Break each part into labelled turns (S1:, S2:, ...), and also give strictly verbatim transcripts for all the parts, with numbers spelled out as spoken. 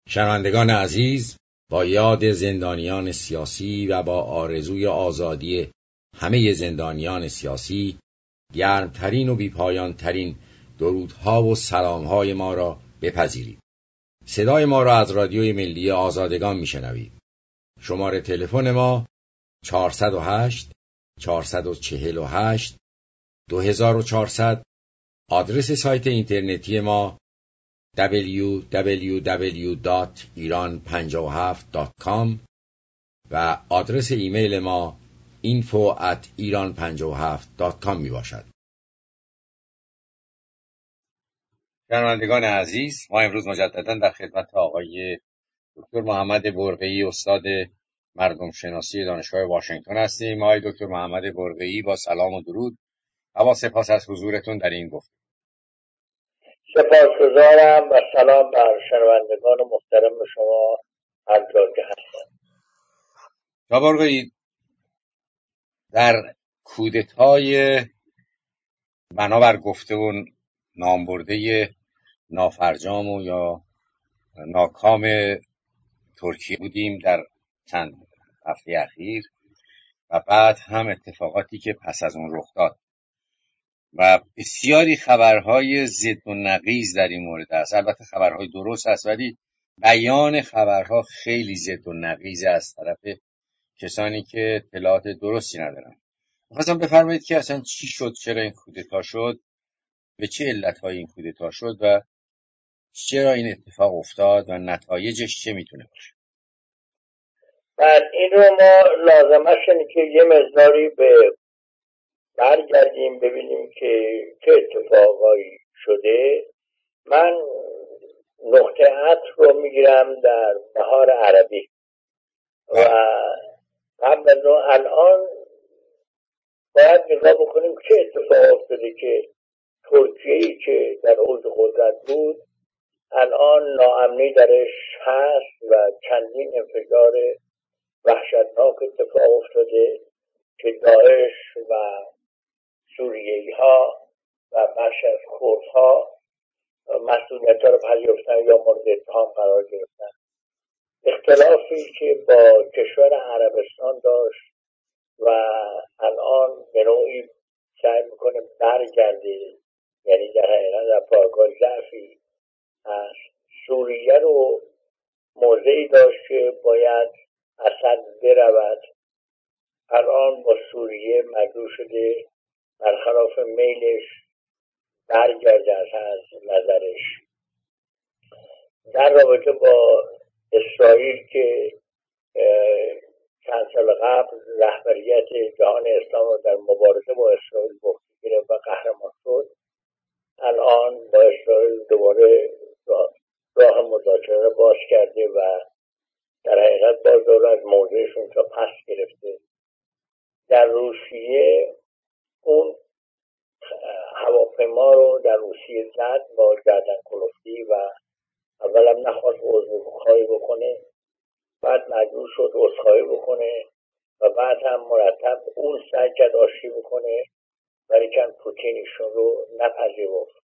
S1: شنوندگان عزیز، با یاد زندانیان سیاسی و با آرزوی آزادی همه زندانیان سیاسی، گرمترین و بیپایانترین درودها و سلامهای ما را بپذیرید. صدای ما را از رادیوی ملی آزادگان میشنوید. شماره تلفن ما چهارصد و هشت چهارصد و چهل و هشت دو هزار و چهارصد. آدرس سایت اینترنتی ما دبلیو دبلیو دبلیو دات ایران پنجاه و هفت دات کام و آدرس ایمیل ما اینفو ات ایران پنجاه و هفت دات کام می باشد. شنوندگان عزیز، ما امروز مجددا در خدمت آقای دکتر محمد برقی‌ای، استاد مردم شناسی دانشگاه واشنگتن هستیم. آقای دکتر محمد برقی‌ای، با سلام و درود و با سپاس از حضورتون در این گفتگو.
S2: سپاسگزارم و سلام بر شنوندگان محترم شما هر جا که هستند.
S1: جناب برقی‌ای، در کودتای بنابر گفته و نامبرده نافرجام و یا ناکام ترکیه بودیم در چند هفته اخیر و بعد هم اتفاقاتی که پس از اون رخ داد و بسیاری خبرهای ضد و نقیض در این مورد است. البته خبرهای درست است، ولی بیان خبرها خیلی ضد و نقیض از طرف کسانی که اطلاعات درستی ندارن. می‌خواستم بفرمایید که اصلا چی شد، چرا این کودتا شد، به چه علتهای این کودتا شد و چرا این اتفاق افتاد و نتایجش چه میتونه باشه.
S2: بعد این رو ما لازمش اینه که یه مقداری به برگردیم ببینیم که چه اتفاقایی شده. من نقطه عطف رو میگیرم در بهار عربی و قبل از اون الان باید نگاه بکنیم چه اتفاق افتاده که ترکیه‌ای که در اوج قدرت بود الان ناامنی درش هست و چندین انفجار وحشتناک اتفاق افتاده که داعش و سوریه‌ای ها و بخش از کردها مسئولیت ها رو پذیرفتن یا مورد اتهام قرار گرفتن. اختلافی که با کشور عربستان داشت و الان به نوعی سعی میکنه برگرده، یعنی در حقیقت در پایگاه ضعفی هست. سوریه رو موضعی داشت که باید اسد برود، الان با سوریه مجبور شده برخلاف میلش برگرده از نظرش. در رابطه با اسرائیل که چند سال قبل رهبریت جهان اسلام رو در مبارزه با اسرائیل بخت گرفت و قهرمان شد، الان با اسرائیل دوباره راه مذاکره باز کرده و در حقیقت باز دوباره از موضعشون تا پس گرفته. در روسیه اون هواپیما رو در روسیه زد با گردن کلفتی و اولم نخواست عذرخواهی بکنه، بعد مجبور شد عذرخواهی بکنه و بعد هم مرتب اون سعی کرد آشتی بکنه، ولی کن پوتین ایشون رو نپذیرفت.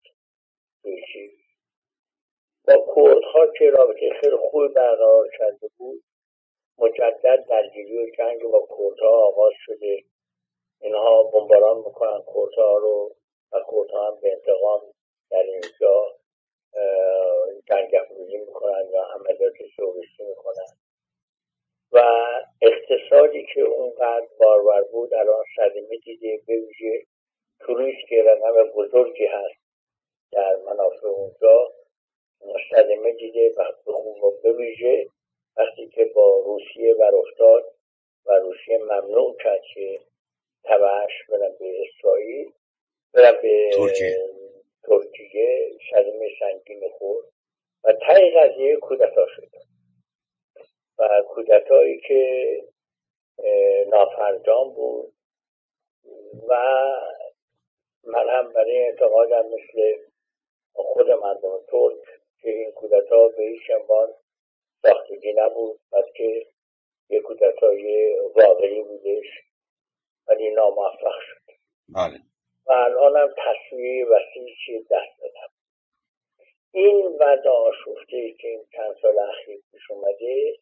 S2: با کردها که رابطه خیلی خوبی برقرار کرده بود، مجدد درگیری و جنگ با کردها آغاز شده. اینها بمباران میکنن کردها رو و کردها هم به انتقام در اینجا جنگ افروزی میکنن یا عملیات تروریستی میکنن و اقتصادی که اونقدر بارور بود الان صدمه دیده. به ویژه توریست که رقم بزرگی هست در منافع اونجا صدمه دیده و به ویژه وقتی که با روسیه بر افتاد و روسیه ممنوع کرد که تبعش برن به اسرائیل، برن به ترکیه, ترکیه صدمه سنگین خورد و تای قضیه کودتا شد و کودتایی که نافرجام بود و من هم برای اعتقادم مثل خود مردم ترک که این کودتا به هیچ عنوان ساختگی نبود، بلکه یک کودتای واقعی بودش ولی ناموفق شد.
S1: بله.
S2: و الان هم تصویه وسیعی دست دادم. این وضع آشفته‌ای که این چند سال اخیر پیش اومده،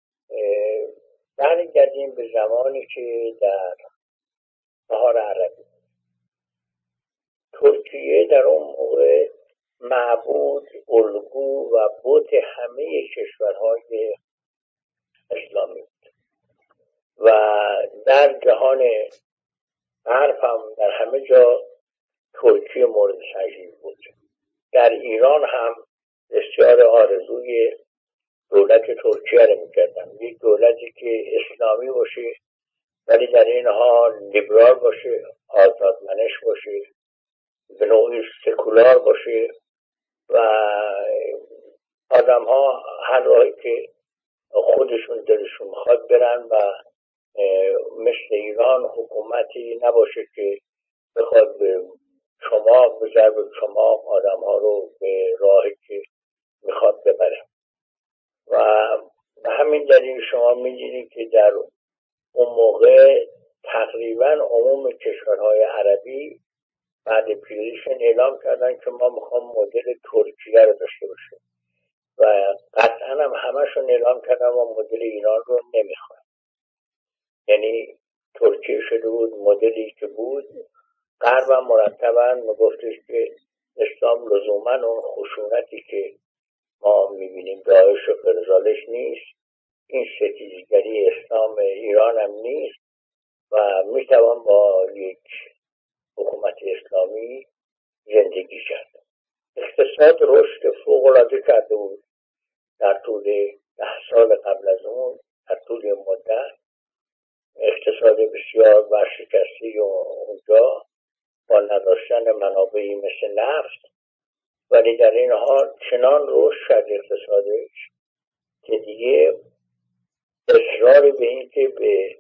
S2: برگردیم به زمانی که در بهار عربی ترکیه در اون موقع معبود، الگو و بت همه کشورهای اسلامی بود و در جهان غرب هم در همه جا ترکیه مورد تشجیع بود. در ایران هم بسیار آرزوی دولت ترکیه رو میکردن، یک دولتی که اسلامی باشه ولی در این حال لیبرال باشه، آزادمنش باشه، به نوعی سکولار باشه و آدم ها هر راهی که خودشون دلشون میخواد برن و مثل ایران حکومتی نباشه که بخواد به چماق به ضرب چماق آدم ها رو به راهی که میخواد ببره. و به همین دلیل شما میدونید که در اون موقع تقریبا عموم کشورهای عربی بعد پیروزیشون اعلام کردن که ما میخوام مدل ترکیه رو داشته باشیم و قطعا هم همشون اعلام کردن ما مدل ایران رو نمیخوایم. یعنی ترکیه شده بود مدلی که بود. غرب هم مرتبا میگفتش که اسلام لزوما اون خشونتی که ما میبینیم داعش و فرزالش نیست، این ستیزگری اسلام ایران هم نیست و میتوان با یک حکومت اسلامی زندگی کرد. اقتصاد رشد فوق‌العاده کرده بود در طول ده سال قبل از اون. در طول مدت اقتصاد بسیار ورشکسته اونجا با نداشتن منابعی مثل نفت، ولی در این حال چنان رشد شد اقتصادش که دیگه اصرار به این که به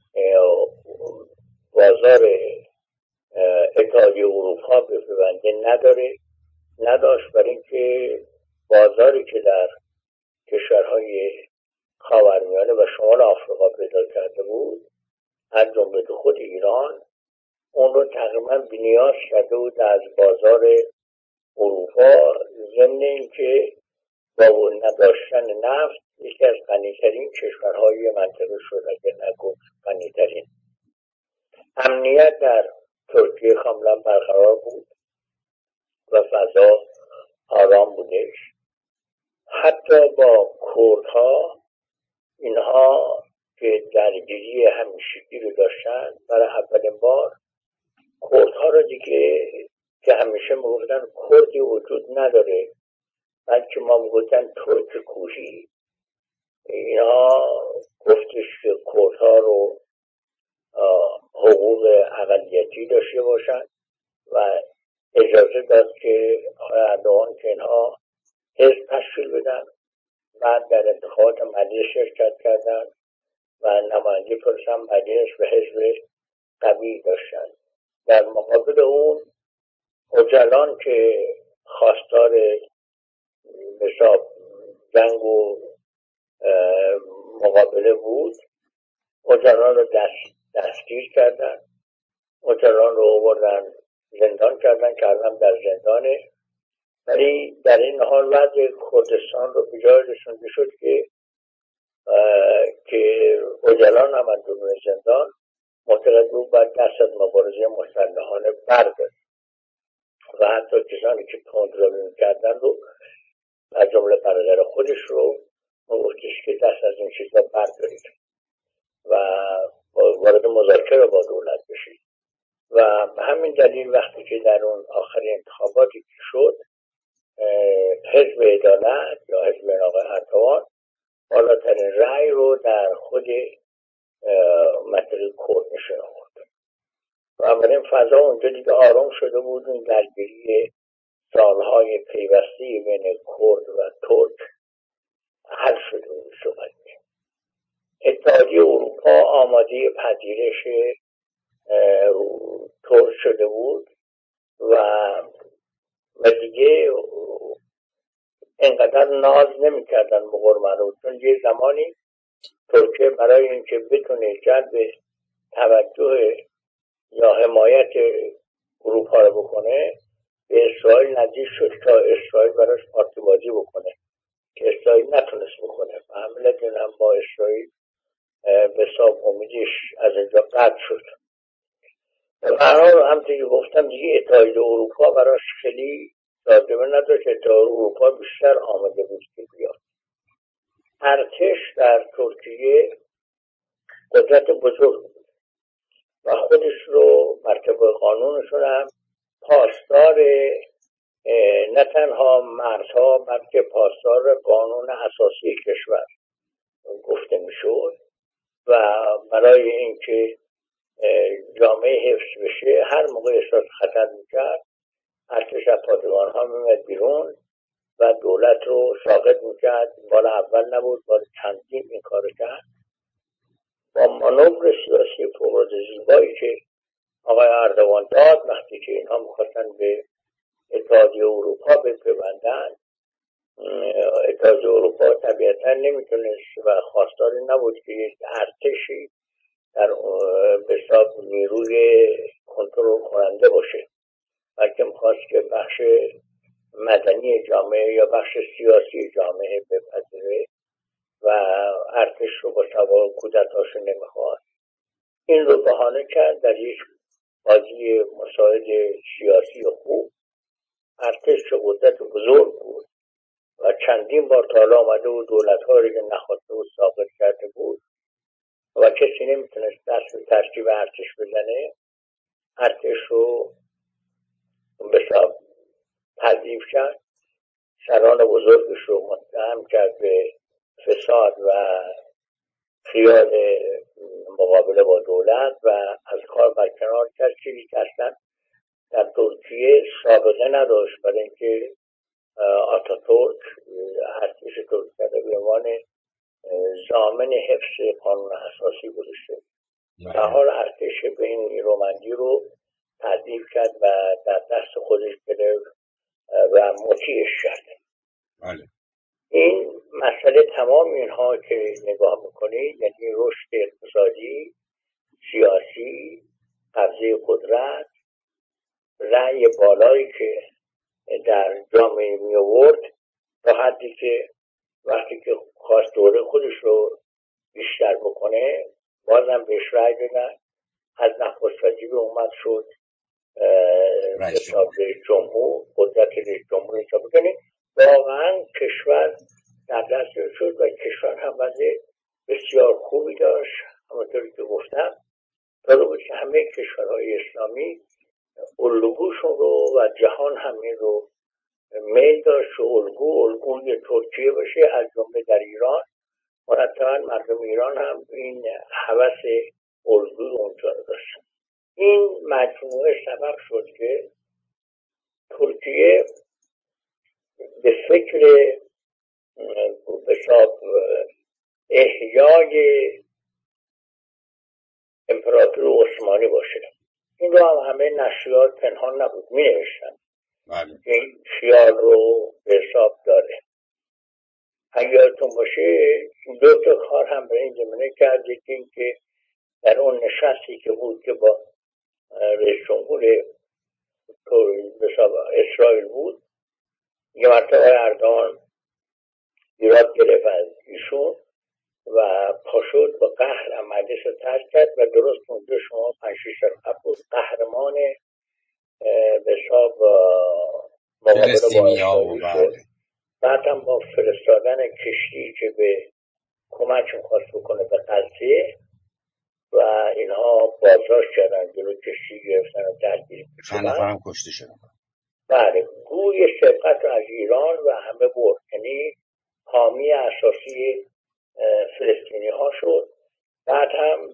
S2: بازار اتحادیه اروپا بپیونده نداره نداشت، برای اینکه بازاری که در کشورهای خاورمیانه و شمال آفریقا پیدا کرده بود از جمله خود ایران اون رو تقریبا بی‌نیاز کرده بود از بازار اروپا، ضمن اینکه با نداشتن نفت یکی از غنی‌ترین کشورهای منطقه شد، اگر نگفت غنی‌ترین. امنیت در ترکیه کاملا برقرار بود و فضا آرام بودش. حتی با کردها، اینها که درگیری همیشگی رو داشتن، برای اولین بار کردها رو دیگه که همیشه میگفتن کردی وجود نداره بلکه ما میگفتن ترک کوهی، اینا گفتش که کردها رو حقوق اقلیتی داشته باشن و اجازه داد که اردوغان که اینها حزب تشکیل بدن. بعد در انتخابات ملی شرکت کردن و نماینده پرسن مجلس و حزب قوی داشتن. در مقابل اون اوجلان که خواستار مثلا جنگ و مقابله بود، اوجلان رو دست دستگیر کردن، اوجلان رو آوردن زندان کردن که الان در زندانه. ولی در این حال وضع کردستان رو به جای رسونده شد که که اوجلان هم از درون زندان معتقد بود باید دست از مبارزه مسلحانه بردارد و حتی کسانی که کنترل می‌کردن رو از جمله برادر خودش رو گفتش که دست از این چیزا بردارید و وارد مذاکره با دولت بشید. و به همین دلیل وقتی که در اون آخرین انتخاباتی که شد، حزب عدالت یا حزب آقای اردوغان بالاترین رأی رو در خود مسئله کرد نشون آورد و اولین فضا اونجا دیگه آرام شده بود. این درگیری سالهای پیوسته بین کرد و ترک حل شده بود. صحبت اتحادیه اروپا آماده پذیرش ترک شده بود و و دیگه اینقدر ناز نمی کردن مقرمه رو، چون یه زمانی ترکیه برای اینکه بتونه جلب توجه یا حمایت اروپا رو بکنه به اسرائیل نزدیک شد تا اسرائیل براش پارتی بازی بکنه که اسرائیل نتونست بکنه و همه هم با اسرائیل به حساب امیدش از اینجا قطع شد. برحال همطور که گفتم دیگه اتحادیه اروپا براش خیلی لازمه نداشت. اتحادیه اروپا بیشتر آمده بود که بیاد. ارتش در ترکیه قدرت بزرگ بود و خودش رو مرتبه قانونشون هم پاسدار نه تنها مرزها بلکه پاسدار قانون اساسی کشور گفته میشد و برای اینکه جامعه حفظ بشه هر موقع احساس خطر میکرد ارتش از پادگان ها میمد بیرون و دولت رو ساقط میکرد. بار اول نبود، بار چندین این کار کرد. با مانور سیاسی فوق‌العاده زیبایی که آقای اردوان داد وقتی که اینها میخواستن به اتحادیه اروپا بپیوندن، اتحادیه اروپا طبیعتا نمیتونست و خواستاری نبود که یک ارتشی در به حساب نیروی کنترل کننده باشه، بلکه میخواست که بخش مدنی جامعه یا بخش سیاسی جامعه بپذیره و ارتش رو با سوار کودتاشو نمیخواد. این رو بهانه کرد در یک بازی مساعد سیاسی خوب. ارتش که قدرت بزرگ بود و چندین بار تا حالا آمده بود دولت‌ها رو که نخواسته بود ساقط کرده بود و کسی نمیتونست دست به ترکیب ارتش بزنه، ارتش رو به حساب تضعیف کرد. سران بزرگش رو متهم کرد به فساد و خیال مقابله با دولت و از کار برکنار کرد. چیزی که اصلا در ترکیه سابقه نداشت، برای اینکه آتاتورک ارتش ترکیه به عنوان ضامن حفظ قانون اساسی گذاشته. در حال ارتش به این نیرومندی رو تضعیف کرد و در دست خودش گرفت و مطیعش کرد.
S1: بله.
S2: این مسئله تمام اینها که نگاه میکنید، یعنی رشد اقتصادی، سیاسی، قبضه قدرت، رأی بالایی که در جامعه می آورد تا حدی که وقتی که خواست دوره خودش رو بیشتر بکنه بازم بهش رأی دادن. از نخست وزیر اومد شد رئیس جمهور، قدرت رئیس جمهور حساب کنید. واقعا کشور در دست شد و کشور هم وضع بسیار خوبی داشت. همونطوری که گفتم تا بود که همه کشورهای اسلامی الگوشون رو و جهان همین رو میل داشت و الگو الگوی ترکیه باشه، از جمله در ایران. مرتبا مردم ایران هم این هوس الگوی اونجا رو داشتن. این مجموعه سبب شد که ترکیه به فکر حساب احیای امپراتوری عثمانی باشه. این رو هم همه نشریات پنهان نبود، می نوشتن این خیال رو به حساب داره. اگر یادتون باشه دو تا کار هم به این زمینه کرد. یکی این که در اون نشستی که بود که با رئیس جمهور اسرائیل بود، یه مرتبه اردوان ایراد گرفت از ایشون و پاشد با قهر مجلس رو ترک کرد و درست اونجا شما پنج شش سال قبل قهرمان به حساب مقابله با اسرائیل شد. بعد هم با فرستادن کشتی که به کمک می‌خواست بکنه به غزه و اینها بازداشت کردن، جلو کشتی گرفتن و درگیر
S1: چند نفرم کشته شدن.
S2: بله، گوی سبقت از ایران و همه برد، یعنی حامی اساسی فلسطینی ها شد. بعد هم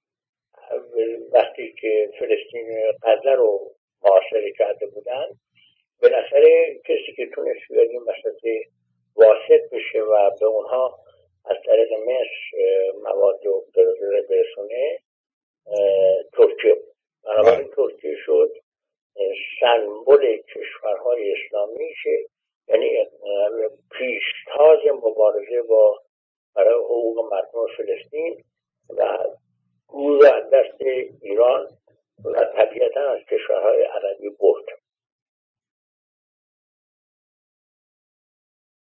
S2: وقتی که فلسطین غزه رو محاصره کرده بودن، بالاخره کسی که تونست بیاد این وسط واسط بشه و به اونها از طریق مصر مواد رو برسونه ترکیه بود. بنابراین ترکیه شد سمبل کشورهای اسلامی شه، یعنی پیشتاز مبارزه با برای حقوق مردم فلسطین و گور از دست ایران و طبیعتا از کشورهای عربی برد.